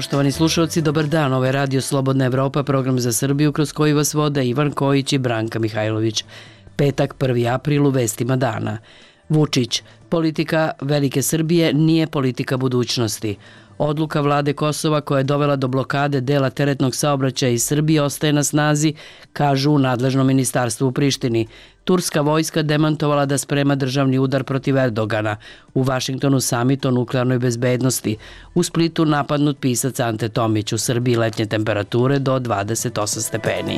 Poštovani slušalci, dobar dan. Ovo je Radio Slobodna Evropa, program za Srbiju kroz koji vas vode Ivan Kojić i Branka Mihajlović. Petak, 1. april, u vestima dana. Vučić, politika Velike Srbije nije politika budućnosti. Odluka vlade Kosova koja je dovela do blokade dela teretnog saobraćaja iz Srbije ostaje na snazi, kažu u nadležnom ministarstvu u Prištini. Turska vojska demantovala da sprema državni udar protiv Erdogana. U Vašingtonu samit o nuklearnoj bezbednosti. U Splitu napadnut pisac Ante Tomić. U Srbiji letnje temperature do 28 stepeni.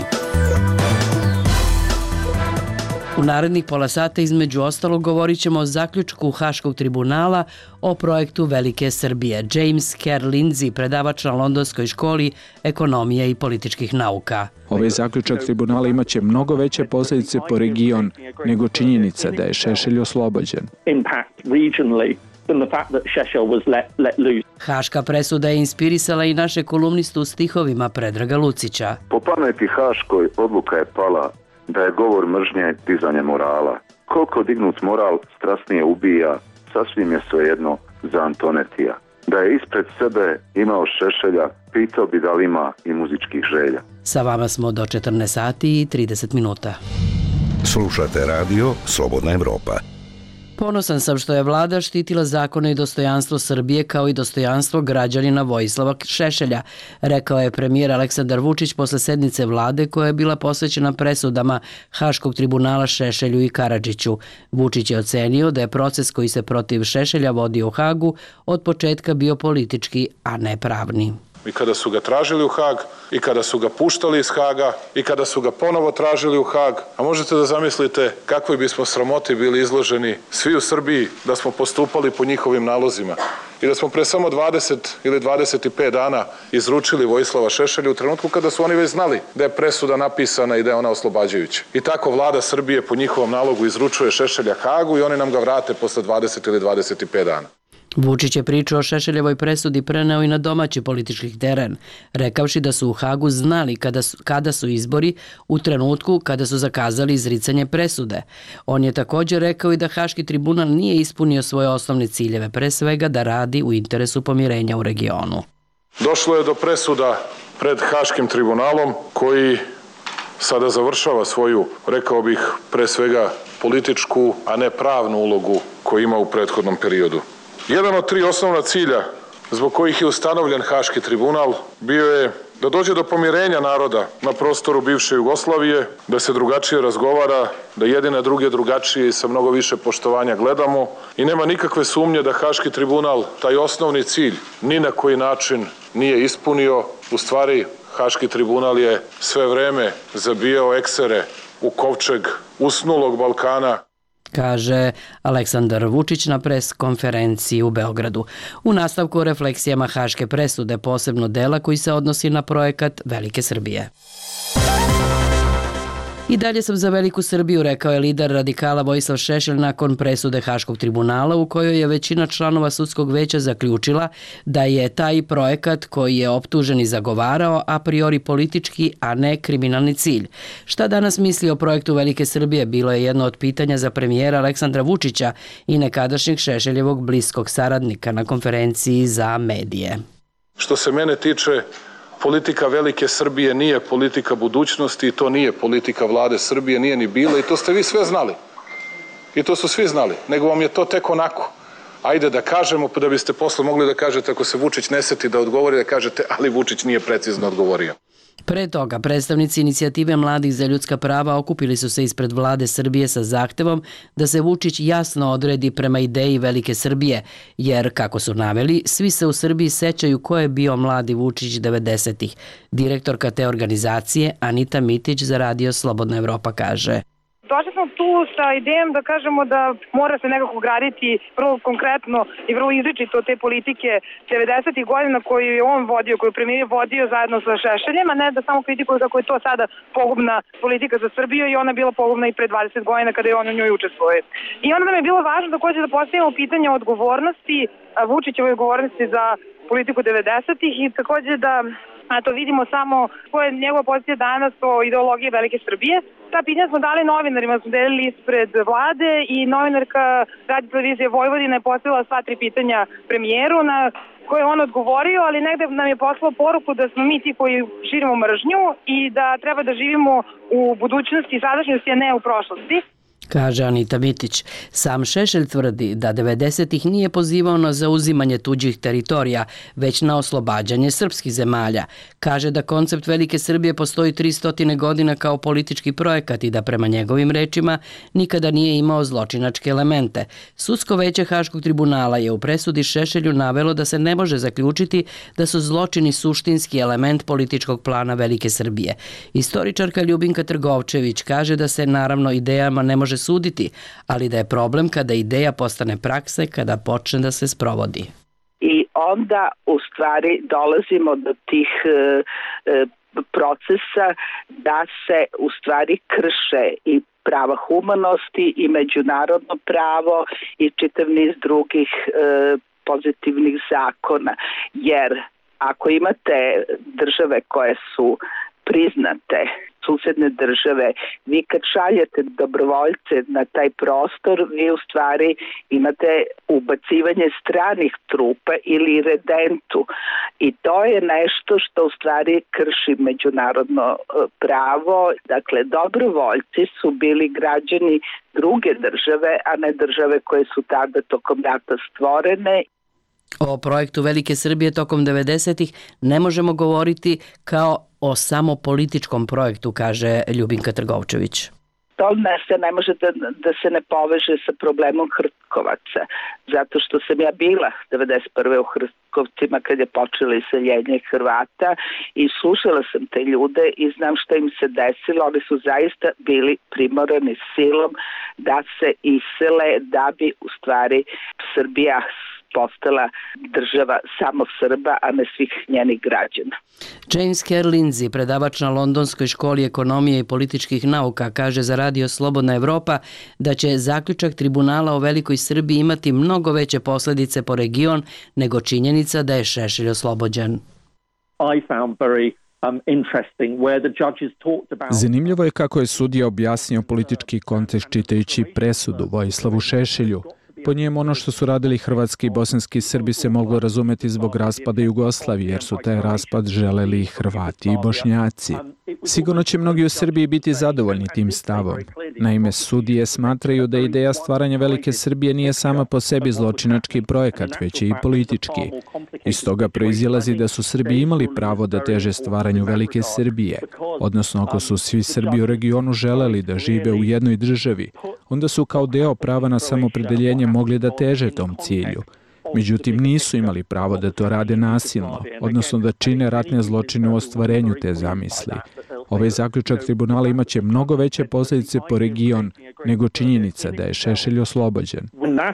U narednih pola sata između ostalog govorit ćemo o zaključku Haškog tribunala o projektu Velike Srbije. James Kerr Lindsay, predavač na Londonskoj školi ekonomije i političkih nauka. Ovaj zaključak tribunala imaće mnogo veće posljedice po region nego činjenica da je Šešelj oslobođen. Haška presuda je inspirisala i naše kolumnistu u stihovima Predraga Lucića. Po pameti Haškoj odluka je pala da je govor mržnje dizanje morala. Koliko dignut moral strasnije ubija, sasvim je svejedno za Antonetija. Da je ispred sebe imao Šešelja, pitao bi da li ima i muzičkih želja. Sa vama smo do 14 sati i 30 minuta. Slušate radio Slobodna Evropa. Ponosan sam što je vlada štitila zakone i dostojanstvo Srbije kao i dostojanstvo građanina Vojislava Šešelja, rekao je premijer Aleksandar Vučić posle sednice vlade koja je bila posvećena presudama Haškog tribunala Šešelju i Karadžiću. Vučić je ocenio da je proces koji se protiv Šešelja vodio u Hagu od početka bio politički, a ne pravni. I kada su ga tražili u Hag, i kada su ga puštali iz Haga, i kada su ga ponovo tražili u Hag, a možete da zamislite kakvoj bismo sramoti bili izloženi svi u Srbiji da smo postupali po njihovim nalozima i da smo pre samo 20 ili 25 dana izručili Vojislava Šešelja u trenutku kada su oni već znali da je presuda napisana i da je ona oslobađajuća. I tako vlada Srbije po njihovom nalogu izručuje Šešelja Hagu i oni nam ga vrate posle 20 ili 25 dana. Vučić je priču o Šešeljevoj presudi preneo i na domaći politički teren, rekavši da su u Hagu znali kada su izbori u trenutku kada su zakazali izricanje presude. On je također rekao i da Haški tribunal nije ispunio svoje osnovne ciljeve, pre svega da radi u interesu pomirenja u regionu. Došlo je do presuda pred Haškim tribunalom koji sada završava svoju, rekao bih, pre svega političku, a ne pravnu ulogu koju ima u prethodnom periodu. Jedan od 3 osnovna cilja zbog kojih je ustanovljen Haški tribunal bio je da dođe do pomirenja naroda na prostoru bivše Jugoslavije, da se drugačije razgovara, da jedine druge drugačije i sa mnogo više poštovanja gledamo i nema nikakve sumnje da Haški tribunal taj osnovni cilj ni na koji način nije ispunio. U stvari, Haški tribunal je sve vreme zabijao eksere u kovčeg usnulog Balkana, kaže Aleksandar Vučić na pres konferenciji u Beogradu. U nastavku o refleksijama Haške presude, posebno dela koji se odnosi na projekat Velike Srbije. I dalje sam za Veliku Srbiju, rekao je lider radikala Vojislav Šešelj nakon presude Haškog tribunala u kojoj je većina članova sudskog veća zaključila da je taj projekat koji je optuženi zagovarao a priori politički, a ne kriminalni cilj. Šta danas misli o projektu Velike Srbije bilo je jedno od pitanja za premijera Aleksandra Vučića i nekadašnjeg Šešeljevog bliskog saradnika na konferenciji za medije. Što se mene tiče, politika Velike Srbije nije politika budućnosti i to nije politika vlade Srbije, nije ni bila i to ste vi sve znali. I to su svi znali, nego vam je to tek onako. Ajde da kažemo, pa da biste posle mogli da kažete ako se Vučić ne seti da odgovori, da kažete ali Vučić nije precizno odgovorio. Pre toga, predstavnici inicijative Mladih za ljudska prava okupili su se ispred vlade Srbije sa zahtevom da se Vučić jasno odredi prema ideji Velike Srbije, jer, kako su naveli, svi se u Srbiji sećaju ko je bio mladi Vučić 90-ih. Direktorka te organizacije, Anita Mitić, za radio Slobodna Evropa kaže: Došli smo tu sa idejom da kažemo da mora se nekako graditi vrlo konkretno i vrlo izričito te politike 90. godina koju je on vodio, koju je premijer vodio zajedno sa Šešeljem, a ne da samo kritikuje kako je to sada pogubna politika za Srbiju i ona je bila pogubna i pre 20 godina kada je on u njoj učestvuje. I onda nam je bilo važno također da postavimo pitanje odgovornosti, Vučićevoj odgovornosti za politiku 90-ih i također da to vidimo samo koja je njegova pozicija danas o ideologiji Velike Srbije. Ta pitanja smo dali novinarima, smo delili ispred vlade i novinarka Radio televizije Vojvodine je postavila sva 3 pitanja premijeru na koje je on odgovorio, ali negde nam je poslao poruku da smo mi ti koji širimo mržnju i da treba da živimo u budućnosti i sadašnjosti, a ne u prošlosti. Kaže Anita Mitić. Sam Šešelj tvrdi da 90-ih nije pozivao na zauzimanje tuđih teritorija, već na oslobađanje srpskih zemalja. Kaže da koncept Velike Srbije postoji 300 godina kao politički projekat i da prema njegovim rečima nikada nije imao zločinačke elemente. Sudsko veće Haškog tribunala je u presudi Šešelju navelo da se ne može zaključiti da su zločini suštinski element političkog plana Velike Srbije. Istoričarka Ljubinka Trgovčević kaže da se naravno idejama ne može suditi, ali da je problem kada ideja postane prakse, kada počne da se sprovodi. I onda u stvari dolazimo do tih procesa da se u stvari krše i prava humanosti i međunarodno pravo i čitav niz drugih pozitivnih zakona. Jer ako imate države koje su priznate, susedne države, vi kad šaljete dobrovoljce na taj prostor, vi u stvari imate ubacivanje stranih trupa ili redentu. I to je nešto što u stvari krši međunarodno pravo. Dakle, dobrovoljci su bili građani druge države, a ne države koje su tada tokom rata stvorene. O projektu Velike Srbije tokom 90-ih ne možemo govoriti kao o samo političkom projektu, kaže Ljubinka Trgovčević. To ne može da se ne poveže sa problemom Hrtkovaca, zato što sam ja bila 91. u Hrtkovcima kad je počelo iseljenje Hrvata i slušala sam te ljude i znam šta im se desilo. Oni su zaista bili primorani silom da se isele da bi u stvari Srbija postala država samo Srba, a ne svih njenih građana. James Kerr Lindsay, predavač na Londonskoj školi ekonomije i političkih nauka, kaže za Radio Slobodna Evropa da će zaključak tribunala o Velikoj Srbiji imati mnogo veće posledice po region nego činjenica da je Šešelj oslobođen. Zanimljivo je kako je sudija objasnio politički kontekst čitajući presudu Vojislavu Šešelju. Po njemu ono što su radili hrvatski i bosanski Srbi se moglo razumeti zbog raspada Jugoslavije, jer su taj raspad želeli i Hrvati i Bošnjaci. Sigurno će mnogi u Srbiji biti zadovoljni tim stavom. Naime, sudije smatraju da ideja stvaranja Velike Srbije nije sama po sebi zločinački projekat, već je i politički. Iz toga proizilazi da su Srbi imali pravo da teže stvaranju Velike Srbije, odnosno ako su svi Srbi u regionu želeli da žive u jednoj državi, onda su kao deo prava na samopredeljenje mogli da teže tom cilju. Međutim, nisu imali pravo da to rade nasilno, odnosno da čine ratne zločine u ostvarenju te zamisli. Ovaj zaključak tribunala imaće mnogo veće posljedice po region nego činjenica da je Šešelj oslobođen.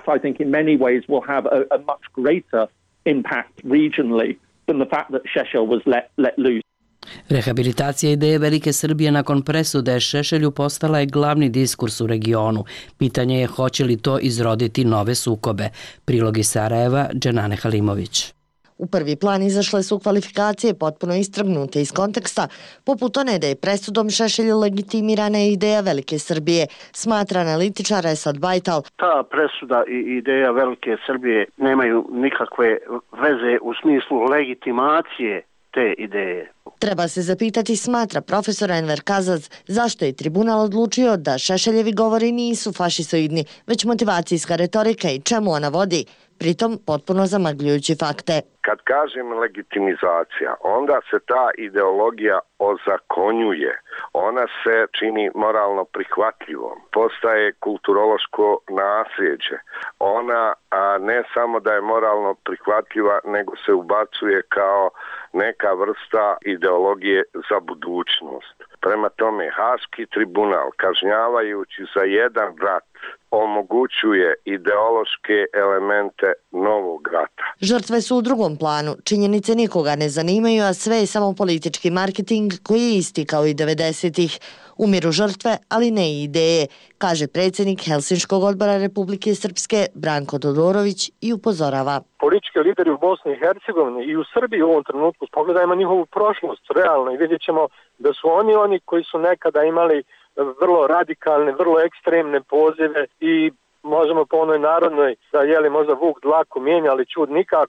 Rehabilitacija ideje Velike Srbije nakon presude Šešelju postala je glavni diskurs u regionu. Pitanje je hoće li to izroditi nove sukobe. Prilog iz Sarajeva, Dženane Halimović. U prvi plan izašle su kvalifikacije potpuno istrgnute iz konteksta, poput one da je presudom Šešelju legitimirana ideja Velike Srbije, smatra analitičar Esad Bajtal. Ta presuda i ideja Velike Srbije nemaju nikakve veze u smislu legitimacije te ideje. Treba se zapitati, smatra profesor Enver Kazaz, zašto je tribunal odlučio da Šešeljevi govori nisu fašisoidni, već motivacijska retorika i čemu ona vodi, pritom potpuno zamagljujući fakte. Kad kažem legitimizacija, onda se ta ideologija ozakonjuje. Ona se čini moralno prihvatljivom. Postaje kulturološko nasljeđe. Ona ne samo da je moralno prihvatljiva, nego se ubacuje kao neka vrsta ideologije za budućnost. Prema tome, Haški tribunal, kažnjavajući za jedan rat, omogućuje ideološke elemente novog rata. Žrtve su u drugom planu. Činjenice nikoga ne zanimaju, a sve je samo politički marketing koji je isti kao i 90-ih. Umiru žrtve, ali ne i ideje, kaže predsjednik Helsinškog odbora Republike Srpske Branko Todorović i upozorava. Politički lideri u Bosni i Hercegovini i u Srbiji u ovom trenutku, pogledajmo njihovu prošlost realno i vidjet ćemo da su oni koji su nekada imali vrlo radikalne, vrlo ekstremne pozive i možemo po onoj narodnoj da možda vuk dlaku mijenja, ali čud nikako,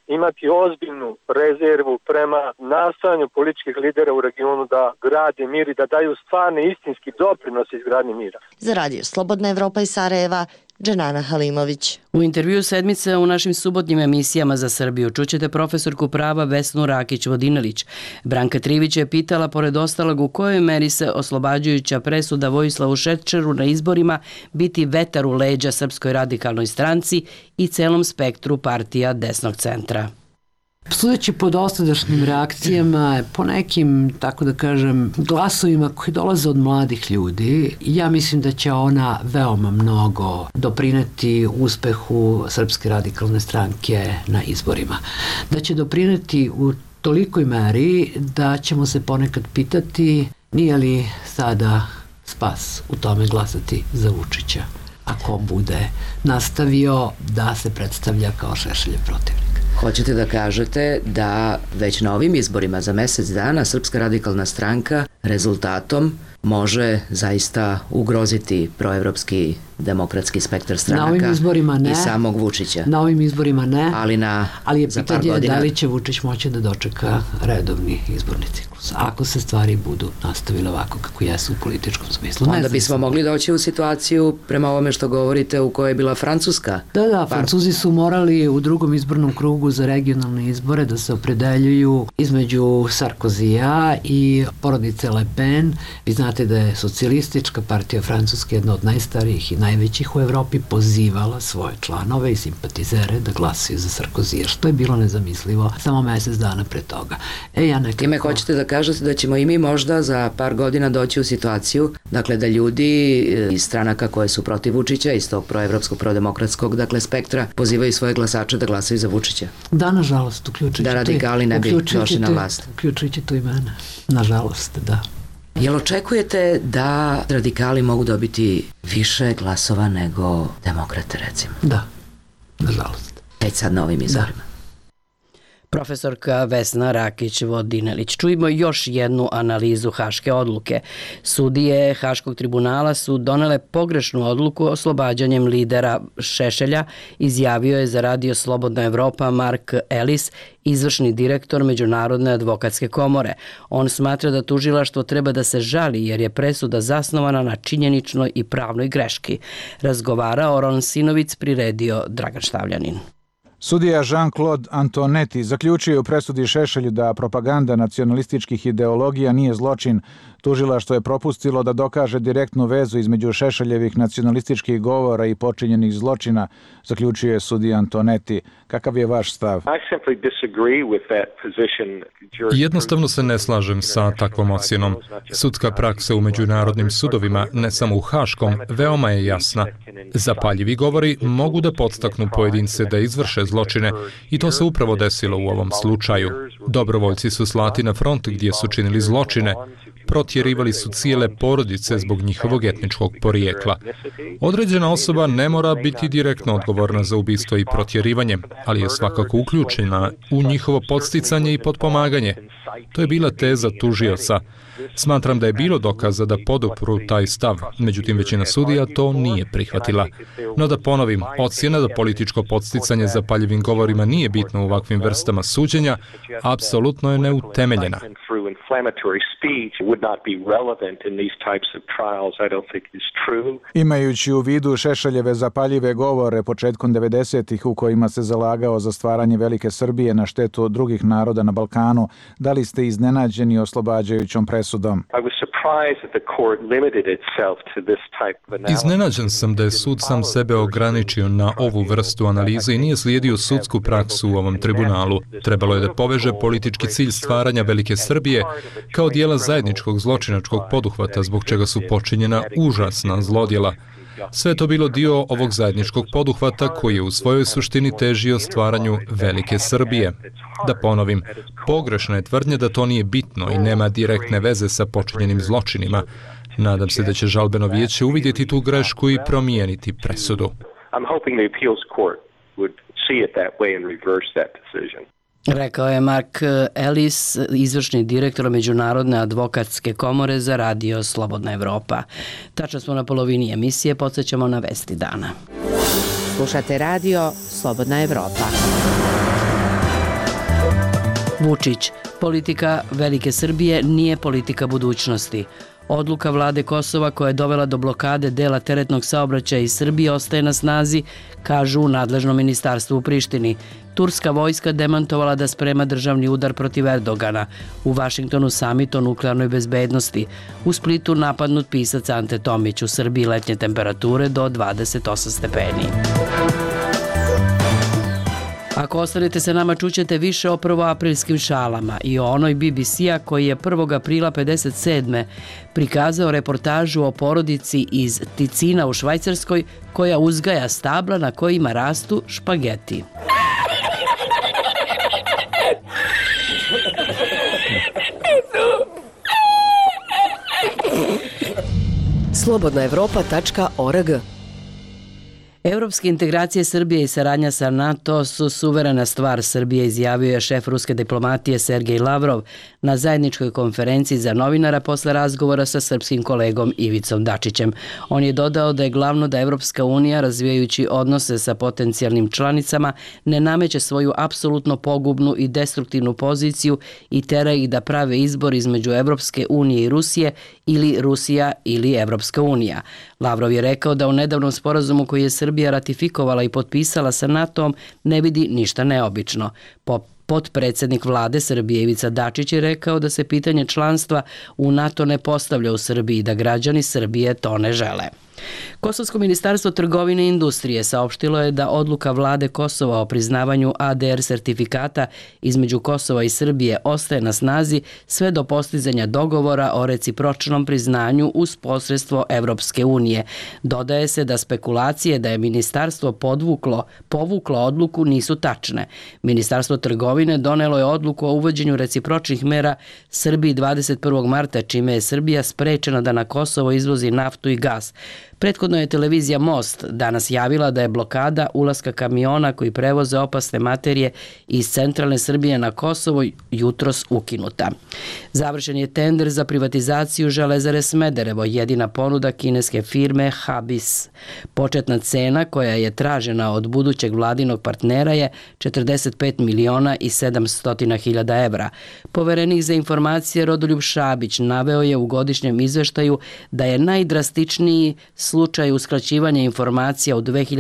imati ozbiljnu rezervu prema nastojanju političkih lidera u regionu da grade mir i da daju stvarni istinski doprinos izgradnji mira. Za Radio Slobodna Evropa iz Sarajeva, Dženana Halimović. U intervju sedmice u našim subotnjim emisijama za Srbiju čućete profesorku prava Vesnu Rakić-Vodinelić. Branka Trivić je pitala, pored ostalog, u kojoj meri se oslobađajuća presuda Vojislavu Šešelju na izborima biti vetar u leđa Srpskoj radikalnoj stranci i celom spektru partija desnog centra. Sudeći po dosadašnjim reakcijama, po nekim, tako da kažem, glasovima koji dolaze od mladih ljudi, ja mislim da će ona veoma mnogo doprineti uspehu Srpske radikalne stranke na izborima. Da će doprineti u tolikoj meri da ćemo se ponekad pitati nije li sada spas u tome glasati za Vučića, ako bude nastavio da se predstavlja kao Šešeljev protivnik. Hoćete da kažete da već na ovim izborima za mesec dana Srpska radikalna stranka rezultatom može zaista ugroziti proevropski demokratski spektar stranaka i samog Vučića? Na ovim izborima ne, ali je za par pitanje godina... da li će Vučić moći da dočeka redovni izborni ciklus, ako se stvari budu nastavile ovako kako jesu u političkom smislu. Onda bismo mogli doći u situaciju, prema ovome što govorite, u kojoj je bila Francuska. Da, Francuzi su morali u drugom izbornom krugu za regionalne izbore da se opredeljuju između Sarkozija i porodice Le Pen. Vi znate da je socijalistička partija Francuske, jedna od najstarijih i najvećih u Evropi, pozivala svoje članove i simpatizere da glasaju za Sarkozija, što je bilo nezamislivo samo mesec dana pre toga. Time hoćete da kažete da ćemo i mi možda za par godina doći u situaciju, dakle, da ljudi iz stranaka koje su protiv Vučića, iz tog proevropskog, prodemokratskog, dakle, spektra, pozivaju svoje glasače da glasaju za Vučića? Da, nažalost, uključujući da radikali ne bi došli na vlast. Uključujući tu i mene. Nažalost, da. Jel očekujete da radikali mogu dobiti više glasova nego demokrate, recimo? Da, nažalost. Već sad na ovim izborima. Profesorka Vesna Rakić-Vodinelić. Čujemo još jednu analizu haške odluke. Sudije Haškog tribunala su donele pogrešnu odluku oslobađanjem lidera Šešelja, izjavio je za Radio Slobodna Evropa Mark Ellis, izvršni direktor Međunarodne advokatske komore. On smatra da tužilaštvo treba da se žali jer je presuda zasnovana na činjeničnoj i pravnoj greški. Razgovarao Ron Sinovic, priredio Dragan Štavljanin. Sudija Jean-Claude Antonetti zaključio u presudi Šešelju da propaganda nacionalističkih ideologija nije zločin. Tužilaštvo je propustilo da dokaže direktnu vezu između Šešeljevih nacionalističkih govora i počinjenih zločina, zaključio je sudija Antonetti. Kakav je vaš stav? Jednostavno se ne slažem sa takvom ocjenom. Sudska praksa u međunarodnim sudovima, ne samo u Haškom, veoma je jasna. Zapaljivi govori mogu da podstaknu pojedince da izvrše zločine i to se upravo desilo u ovom slučaju. Dobrovoljci su slati na front gdje su činili zločine. Protjerivali su cijele porodice zbog njihovog etničkog porijekla. Određena osoba ne mora biti direktno odgovorna za ubistvo i protjerivanje, ali je svakako uključena u njihovo podsticanje i potpomaganje. To je bila teza tužioca. Smatram da je bilo dokaza da podupru taj stav, međutim većina sudija to nije prihvatila. No da ponovim, ocjena da političko podsticanje zapaljivim govorima nije bitno u ovakvim vrstama suđenja, apsolutno je neutemeljena. Imajući u vidu Šešeljeve zapaljive govore početkom 90-ih u kojima se zalagao za stvaranje velike Srbije na štetu drugih naroda na Balkanu, da li ste iznenađeni oslobađajućom presudom? Iznenađen sam da je sud sam sebe ograničio na ovu vrstu analize i nije slijedio sudsku praksu u ovom tribunalu. Trebalo je da poveže politički cilj stvaranja velike Srbije kao dijela zajedničkog zločinačkog poduhvata zbog čega su počinjena užasna zlodjela. Sve je to bilo dio ovog zajedničkog poduhvata koji je u svojoj suštini težio stvaranju velike Srbije. Da ponovim, pogrešna je tvrdnja da to nije bitno i nema direktne veze sa počinjenim zločinima. Nadam se da će žalbeno vijeće uvidjeti tu grešku i promijeniti presudu. Rekao je Mark Ellis, izvršni direktor Međunarodne advokatske komore za Radio Slobodna Evropa. Tačno smo na polovini emisije, podsjećamo na vesti dana. Slušate Radio Slobodna Evropa. Vučić, politika Velike Srbije nije politika budućnosti. Odluka vlade Kosova koja je dovela do blokade dela teretnog saobraćaja iz Srbije ostaje na snazi, kažu u nadležnom ministarstvu u Prištini. Turska vojska demantovala da sprema državni udar protiv Erdogana. U Vašingtonu samit o nuklearnoj bezbednosti. U Splitu napadnut pisac Ante Tomić. U Srbiji letnje temperature do 28 stepeni. Ako ostanete sa nama, čućete više o prvoaprilskim šalama i o onoj BBC-a koji je 1. aprila 57. prikazao reportažu o porodici iz Ticina u Švajcarskoj koja uzgaja stabla na kojima rastu špageti. slobodnaevropa.org. Evropske integracije Srbije i saradnja sa NATO su suverena stvar Srbije, izjavio je šef ruske diplomatije Sergej Lavrov na zajedničkoj konferenciji za novinara posle razgovora sa srpskim kolegom Ivicom Dačićem. On je dodao da je glavno da Evropska unija, razvijajući odnose sa potencijalnim članicama, ne nameće svoju apsolutno pogubnu i destruktivnu poziciju i tera ih da prave izbor između Evropske unije i Rusije ili Rusija ili Evropska unija. Lavrov je rekao da u nedavnom sporazumu koji je Srbija ratifikovala i potpisala sa NATO-om ne vidi ništa neobično. Potpredsednik vlade Srbije Ivica Dačić je rekao da se pitanje članstva u NATO ne postavlja u Srbiji i da građani Srbije to ne žele. Kosovsko ministarstvo trgovine i industrije saopštilo je da odluka vlade Kosova o priznavanju ADR sertifikata između Kosova i Srbije ostaje na snazi sve do postizanja dogovora o recipročnom priznanju uz posredstvo Evropske unije. Dodaje se da spekulacije da je ministarstvo povuklo odluku nisu tačne. Ministarstvo trgovine donelo je odluku o uvođenju recipročnih mera Srbiji 21. marta, čime je Srbija sprečena da na Kosovo izvozi naftu i gas. Prethodno je televizija Most danas javila da je blokada ulaska kamiona koji prevoze opasne materije iz centralne Srbije na Kosovo jutros ukinuta. Završen je tender za privatizaciju Železare Smederevo, jedina ponuda kineske firme Habis. Početna cena koja je tražena od budućeg vladinog partnera je 45 miliona i 700 hiljada evra. Poverenik za informacije Rodoljub Šabić naveo je u godišnjem izveštaju da je najdrastičniji slučaj uskraćivanja informacija u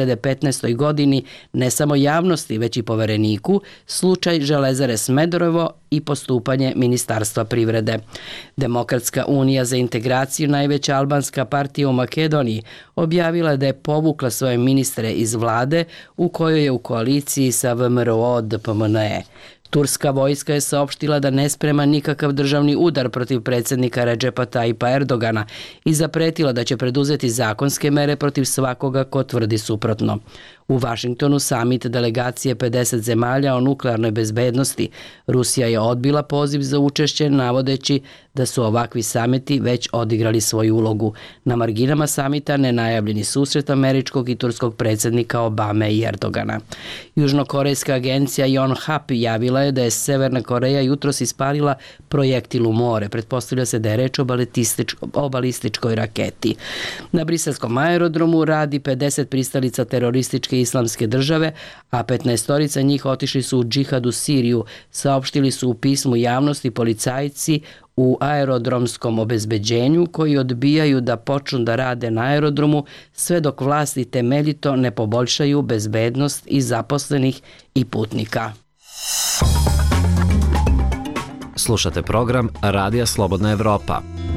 2015. godini ne samo javnosti, već i povereniku, slučaj Železare Smederevo i postupanje Ministarstva privrede. Demokratska unija za integraciju, najveća albanska partija u Makedoniji, objavila je da je povukla svoje ministre iz vlade u kojoj je u koaliciji sa VMRO DPMNE. Turska vojska je saopštila da ne sprema nikakav državni udar protiv predsjednika Redžepa Tajipa Erdogana i zapretila da će preduzeti zakonske mere protiv svakoga ko tvrdi suprotno. U Vašingtonu samit delegacije 50 zemalja o nuklearnoj bezbednosti. Rusija je odbila poziv za učešće navodeći da su ovakvi samiti već odigrali svoju ulogu. Na marginama samita nenajavljeni susret američkog i turskog predsjednika Obame i Erdogana. Južnokorejska agencija Yonhap javila je da je Severna Koreja jutros ispalila projektil u more. Pretpostavlja se da je reč o balističkoj raketi. Na briselskom aerodromu radi 50 pristalica terorističke islamske države, a 15-torica njih otišli su u džihad u Siriju, saopštili su u pismu javnosti policajci u aerodromskom obezbeđenju koji odbijaju da počnu da rade na aerodromu sve dok vlasti temeljito ne poboljšaju bezbednost i zaposlenih i putnika. Slušate program Radija Slobodna Evropa.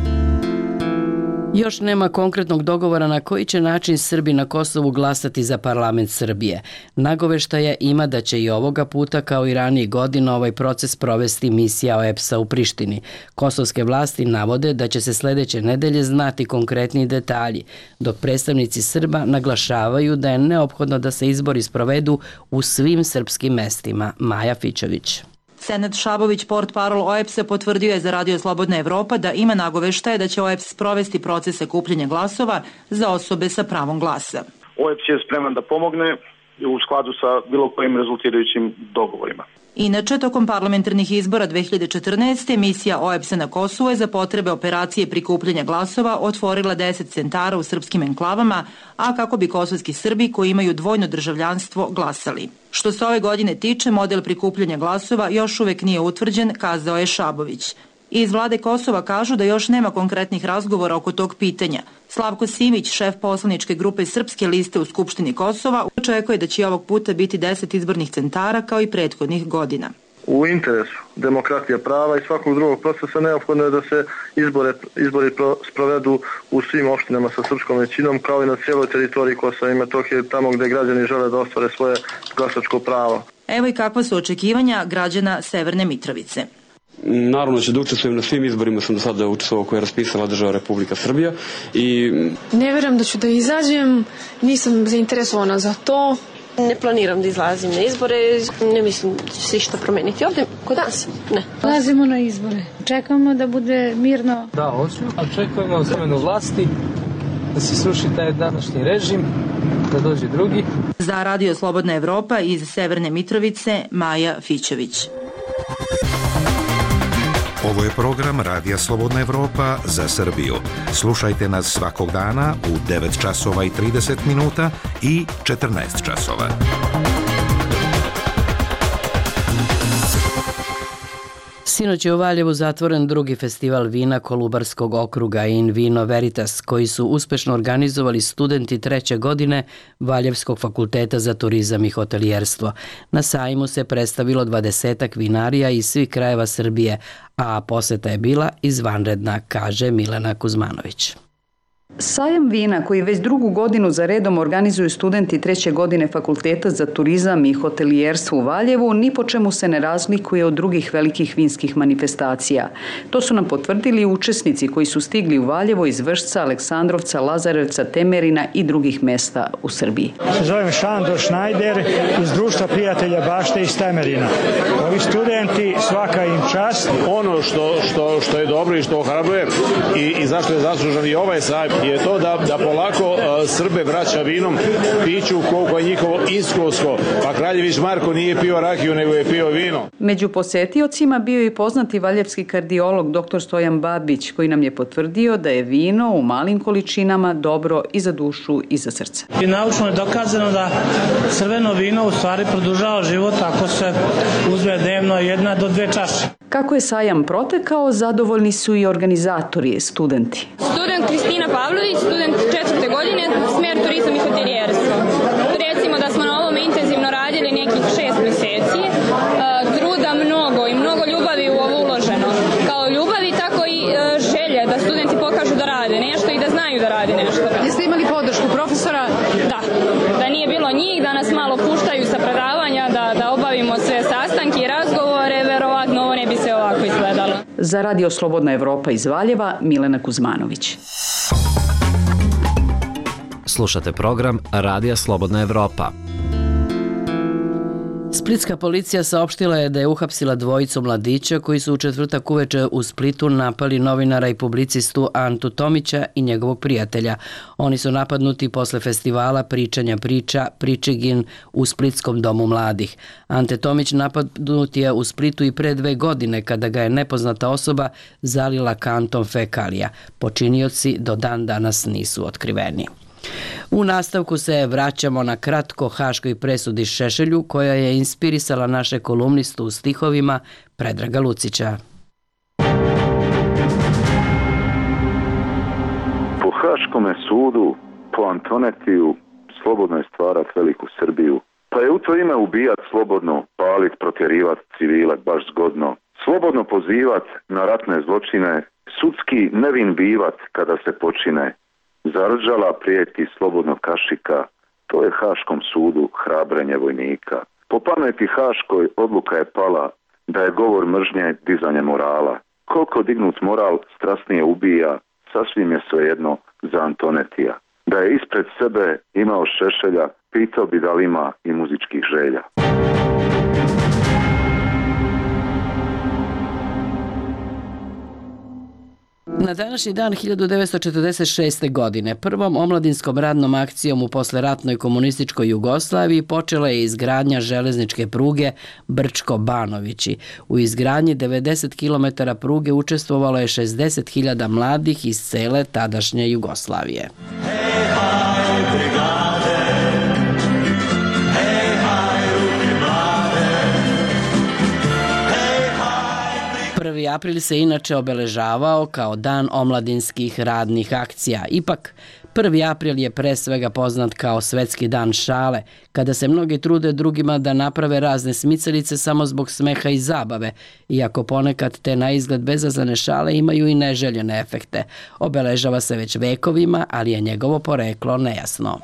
Još nema konkretnog dogovora na koji će način Srbi na Kosovu glasati za parlament Srbije. Nagoveštaja ima da će i ovoga puta, kao i ranijih godina, ovaj proces provesti misija OEBS-a u Prištini. Kosovske vlasti navode da će se sledeće nedelje znati konkretni detalji, dok predstavnici Srba naglašavaju da je neophodno da se izbori sprovedu u svim srpskim mestima. Maja Fićović. Senad Šabović, portparol OEBS-a, potvrdio je za Radio Slobodna Evropa da ima nagoveštaje da će OEBS sprovesti procese kupljenja glasova za osobe sa pravom glasa. OEBS je spreman da pomogne u skladu sa bilo kojim rezultirajućim dogovorima. Inače, tokom parlamentarnih izbora 2014. misija OEBS-a na Kosovu je za potrebe operacije prikupljanja glasova otvorila 10 centara u srpskim enklavama, a kako bi kosovski Srbi koji imaju dvojno državljanstvo glasali. Što se ove godine tiče, model prikupljanja glasova još uvek nije utvrđen, kazao je Šabović. Iz vlade Kosova kažu da još nema konkretnih razgovora oko tog pitanja. Slavko Simić, šef poslaničke grupe Srpske liste u Skupštini Kosova, očekuje da će ovog puta biti 10 izbornih centara kao i prethodnih godina. U interesu demokratije prava i svakog drugog procesa neophodno je da se izbori sprovedu u svim opštinama sa srpskom većinom, kao i na cijeloj teritoriji Kosova i Metohije, tamo gde građani žele da ostvare svoje glasačko pravo. Evo i kakva su očekivanja građana Severne Mitrovice. Naravno ću da učestvujem na svim izborima, sam do sada učestvovao koje je raspisala država Republika Srbija i... Ne verujem da ću da izađem, nisam zainteresovana za to. Ne planiram da izlazim na izbore, ne mislim da će se išta promeniti ovde, kod nas, ne. Izlazimo na izbore, čekamo da bude mirno. Da, hoću, očekujemo zamenu vlasti, da se sruši taj današnji režim, da dođe drugi. Za Radio Slobodna Evropa iz Severne Mitrovice, Maja Fićević. Ovo je program Radija Slobodna Evropa za Srbiju. Slušajte nas svakog dana u 9 časova i 30 minuta i 14 časova. Sinoć je u Valjevu zatvoren drugi festival vina Kolubarskog okruga In Vino Veritas, koji su uspešno organizovali studenti 3. godine Valjevskog fakulteta za turizam i hotelijerstvo. Na sajmu se predstavilo 20 vinarija iz svih krajeva Srbije, a poseta je bila izvanredna, kaže Milena Kuzmanović. Sajam vina koji već drugu godinu za redom organizuju studenti 3. godine Fakulteta za turizam i hotelijerstvo u Valjevu ni po čemu se ne razlikuje od drugih velikih vinskih manifestacija. To su nam potvrdili učesnici koji su stigli u Valjevo iz Vršca, Aleksandrovca, Lazarevca, Temerina i drugih mesta u Srbiji. Zovem Šandor Šnajder iz Društva prijatelja bašte iz Temerina. Ovi studenti, svaka im čast. Ono što je dobro i što ohrabruje i zašto je zaslužan i ovaj sajam je to da polako Srbe vraća vinom piću koliko je njihovo iskonsko. Pa Kraljević Marko nije pio rakiju, nego je pio vino. Među posetiocima bio je poznati valjevski kardiolog dr. Stojan Babić, koji nam je potvrdio da je vino u malim količinama dobro i za dušu i za srce. I naučno je dokazano da crveno vino u stvari produžava život ako se uzme dnevno 1 do 2 čaše. Kako je sajam protekao, zadovoljni su i organizatori, studenti. Student Kristina Pavlović, student 4. godine, smer turizam i hotelijerstvo. Recimo da smo na ovom intenzivno radili nekih 6 meseci, truda mnogo i mnogo ljubavi u ovo uloženo. Kao ljubavi, tako i želje da studenti pokažu da rade nešto i da znaju da rade nešto. Jeste imali podršku profesora? Da nije bilo njih, da nas malo puštaju sa predavanja, da obavimo sve sastanke i razgovore, verovatno ovo ne bi se ovako izgledalo. Za Radio Slobodna Evropa iz Valjeva, Milena Kuzmanović. Slušate program Radija Slobodna Evropa. Splitska policija saopštila je da je uhapsila dvojicu mladića koji su u četvrtak uveče u Splitu napali novinara i publicistu Antu Tomića i njegovog prijatelja. Oni su napadnuti posle festivala pričanja priča Pričigin u Splitskom domu mladih. Ante Tomić napadnut je u Splitu i pre 2 godine kada ga je nepoznata osoba zalila kantom fekalija. Počinioci do dan danas nisu otkriveni. U nastavku se vraćamo na kratko haškoj presudi Šešelju koja je inspirisala naše kolumnistu u stihovima Predraga Lucića. Po Haškome sudu, po Antonetiju, slobodno je stvarat veliku Srbiju. Pa je u to ime ubijat slobodno, palit, protjerivat, civilat baš zgodno. Slobodno pozivat na ratne zločine, sudski nevin bivat kada se počine. Zarđala prijeti slobodno kašika, to je Haškom sudu hrabrenje vojnika. Po pameti Haškoj odluka je pala da je govor mržnje dizanje morala. Koliko dignut moral strasnije ubija, sasvim je svejedno za Antonetija. Da je ispred sebe imao Šešelja, pitao bi da li ima i muzičkih želja. Na današnji dan 1946. godine prvom omladinskom radnom akcijom u posleratnoj komunističkoj Jugoslaviji počela je izgradnja železničke pruge Brčko-Banovići. U izgradnji 90 km pruge učestvovalo je 60.000 mladih iz cele tadašnje Jugoslavije. Hej, haj, brigade, hej, haj, ruke april se inače obeležavao kao dan omladinskih radnih akcija. Ipak, 1. april je pre svega poznat kao svetski dan šale, kada se mnogi trude drugima da naprave razne smicalice samo zbog smeha i zabave, iako ponekad te na izgled bezazlene šale imaju i neželjene efekte. Obeležava se već vekovima, ali je njegovo poreklo nejasno.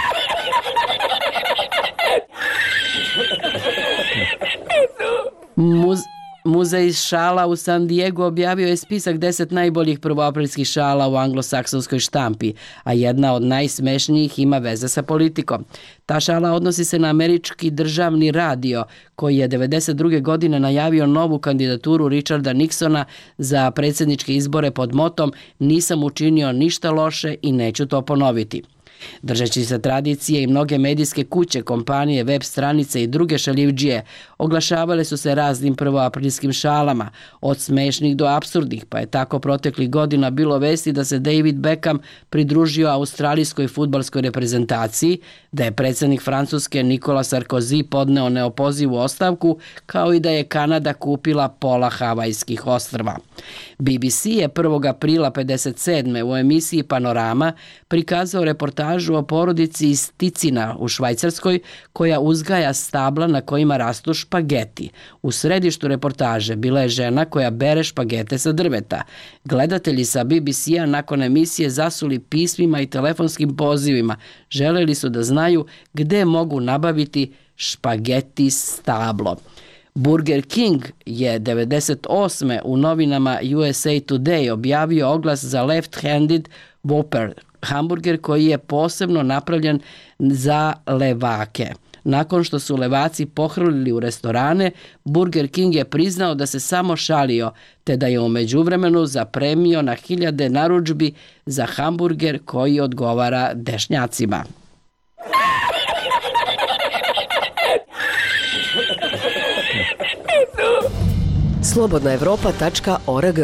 Muzej šala u San Diego objavio je spisak 10 najboljih prvoaprilskih šala u anglosaksonskoj štampi, a jedna od najsmešnijih ima veze sa politikom. Ta šala odnosi se na američki državni radio, koji je 1992. godine najavio novu kandidaturu Richarda Nixona za predsjedničke izbore pod motom "Nisam učinio ništa loše i neću to ponoviti". Držeći se tradicije i mnoge medijske kuće, kompanije, web stranice i druge šaljivdžije oglašavale su se raznim prvoaprilskim šalama, od smešnih do apsurdnih, pa je tako proteklih godina bilo vesti da se David Beckham pridružio australijskoj fudbalskoj reprezentaciji, da je predsjednik Francuske Nicolas Sarkozy podneo neopozivu ostavku, kao i da je Kanada kupila pola Havajskih ostrva. BBC je 1. aprila 1957. u emisiji Panorama prikazao reportažu o porodici iz Ticina u Švajcarskoj koja uzgaja stabla na kojima rastu špageti. U središtu reportaže bila je žena koja bere špagete sa drveta. Gledatelji sa BBC-a nakon emisije zasuli pismima i telefonskim pozivima. Želeli su da znaju gde mogu nabaviti špageti stablo. Burger King je 1998. u novinama USA Today objavio oglas za left-handed Whopper, hamburger koji je posebno napravljen za levake. Nakon što su levaci pohrlili u restorane, Burger King je priznao da se samo šalio, te da je u međuvremenu zapremio na 1000 narudžbi za hamburger koji odgovara dešnjacima. slobodnaevropa.org.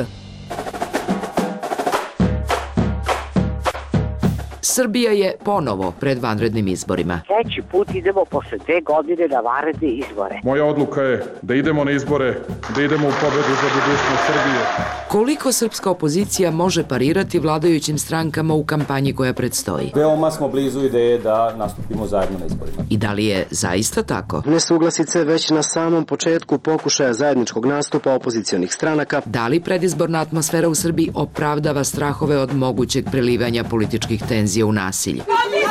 Srbija je ponovo pred vanrednim izborima. Treći put idemo posle 2 godine na vanredne izbore. Moja odluka je da idemo na izbore, da idemo u pobedu za budućnost Srbije. Koliko srpska opozicija može parirati vladajućim strankama u kampanji koja predstoji? Veoma smo blizu ideje da nastupimo zajedno na izborima. I da li je zaista tako? Nesuglasice već na samom početku pokušaja zajedničkog nastupa opozicionih stranaka. Da li predizborna atmosfera u Srbiji opravdava strahove od mogućeg prelivanja političkih tenzija u nasilje?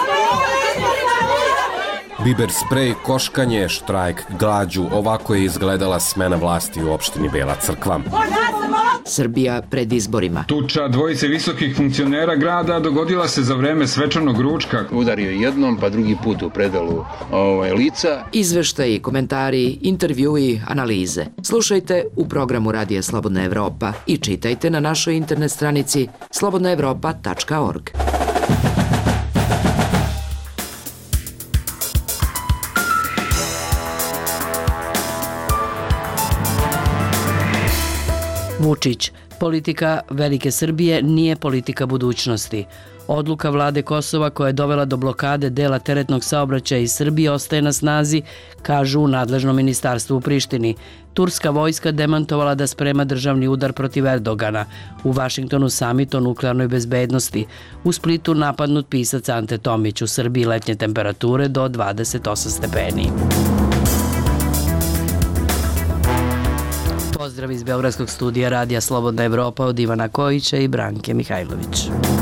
Biber sprej, koškanje, štrajk, glađu, ovako je izgledala smena vlasti u opštini Bela Crkva. Srbija pred izborima. Tuča dvojice visokih funkcionera grada dogodila se za vreme svečanog ručka. Udario jednom, pa drugi put u predalu lica. Izveštaji, komentari, intervjui, analize. Slušajte u programu Radija Slobodna Evropa i čitajte na našoj internet stranici slobodnaevropa.org. Vučić. Politika Velike Srbije nije politika budućnosti. Odluka vlade Kosova koja je dovela do blokade dela teretnog saobraćaja iz Srbije ostaje na snazi, kažu u nadležnom ministarstvu u Prištini. Turska vojska demantovala da sprema državni udar protiv Erdogana. U Vašingtonu samit o nuklearnoj bezbednosti. U Splitu napadnut pisac Ante Tomić. U Srbiji letnje temperature do 28 stepeni. Pozdrav iz Beogradskog studija Radija Slobodna Evropa od Ivana Kojića i Branke Mihajlović.